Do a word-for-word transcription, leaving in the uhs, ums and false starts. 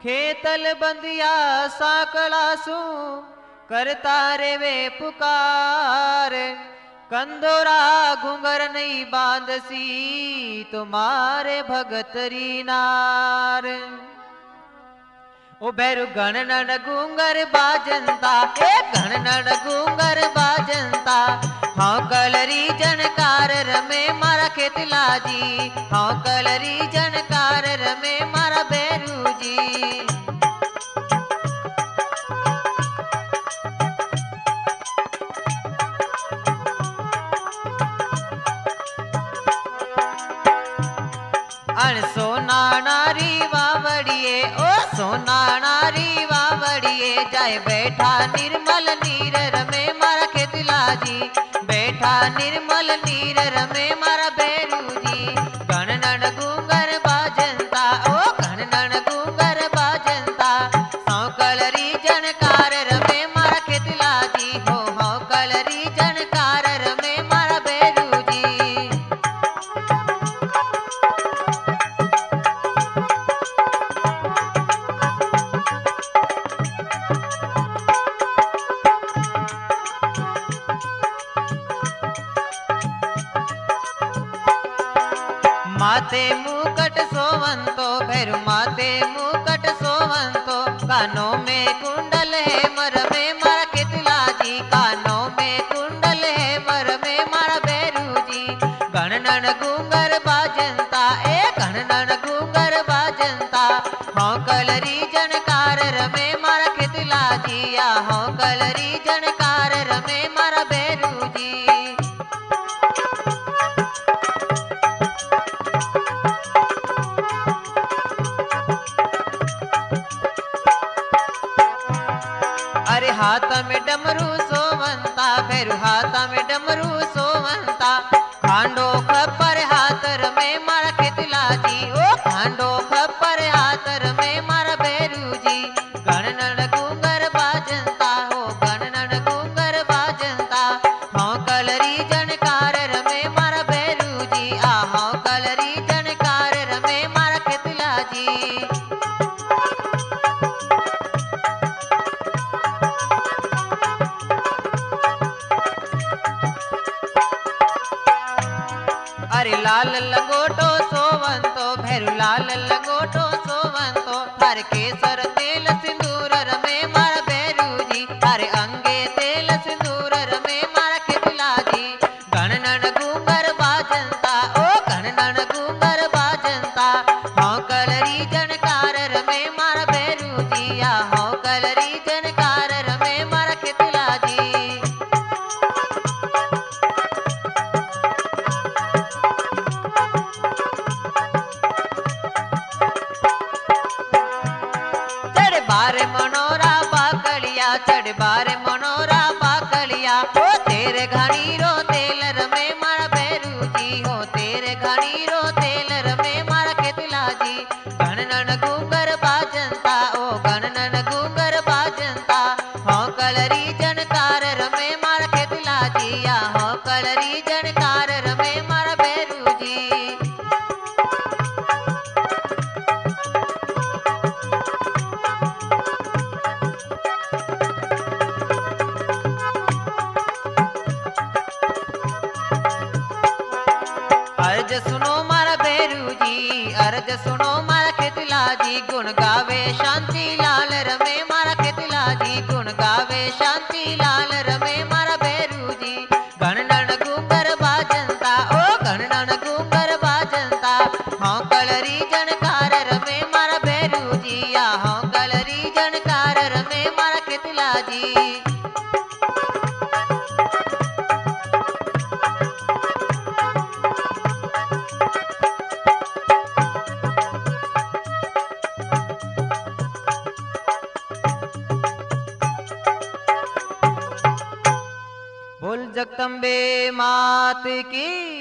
खेतल बंदिया साकलासू करता रे वे पुकार, कंदोरा घुंगर नहीं बांधसी तुम्हारे भगतरी नार। ओ भैरु घन घूंगर बाजनता, ए घन घूंगर बाजनता, हाँ कलरी जनकार रमे मारा खेतला जी, हाँ कलरी जनकार रमे मारा भैरू जी। अन सोना नारी वावड़िए, ओ सोना नारी वावड़िए, जाए बैठा निर्मल नीर रमे मारा खेतला जी, बैठा निर्मल नीर रमे मारा भैरू जी। घन नन घूंगर बाजनता, ओ घन नन घूंगर बाजनता, सौ कलरी जनकार रमे मारा खेतला जी, हो हो कलरी जनकार रमे मारा भैरू जी। माते मुकट सोवंतो भैरु माते मुकट सोवंतो, कानों में कुंडल है मर में मारा खेतला जी, कानों में कुंडल है मर में मारा भैरू जी। घन नन घूंगर बाजनता, ए घन नन घूंगर बाजनता, हाँ कलरी जनकार रमे मारा खेतला जी, या हाँ कलरी जनकार रमे मारा भैरू जी। अरे हाथ में डमरू सोवंता, भैरू हाथ में डमरू सोवंता, खांडो खपर हाथ रमे मारा खेतला जी, ओ खांडो खपर हाथ रमे मारा भैरू जी। घन नन घूंगर बाजनता, हो घन नन घूंगर बाजनता, हाँ कलरी जनकार रमे मारा भैरू जी, आ हाँ कलरी जनकार रमे मारा खेतला जी। अरे लाल लंगोटो सोवंतो, भैरू लाल लंगोटो सोवंतो, थारे केसर तेल सिंदूर रमे मारा भैरू जी, थारे अंगे तेल सिंदूर रमे मारा खेतला जी। घन नन घूंगर बाजनता, ओ घन नन घूंगर बाजनता, हाँ कलरी जनकार रमे मारा भैरू जी, या हाँ कलरी जनकार रमे मारा खेतला जी। चढ़ बारे मनोरा बाकलिया, चढ़ बारे मनोरा बाकलिया, हो तेरे घड़ी रो तेल रमे मारा भैरू जी, हो तेरे घड़ी रो तेल रमे मारा खेतला जी। घन नन घूंगर बाजनता, ओ घन नन घूंगर बाजनता, हाँ कलरी जनकार रमे मारा खेतला जी, या हाँ कलरी जनकार रमे मारा भैरू जी। अर्ज सुनो मारा भैरू जी, अर्ज सुनो मारा खेतला जी, गुण गावे शांति लाल रमे मारा खेतला जी, गुण गावे शांति लाल रमे मारा भैरू जी। घन नन घूंगर बाजनता, ओ घन नन घूंगर बाजनता, हाँ कलरी जनकार रमे मारा भैरू जी, या हाँ कलरी जनकार रमे मारा खेतला जी। बोल जगदम्बे मात की।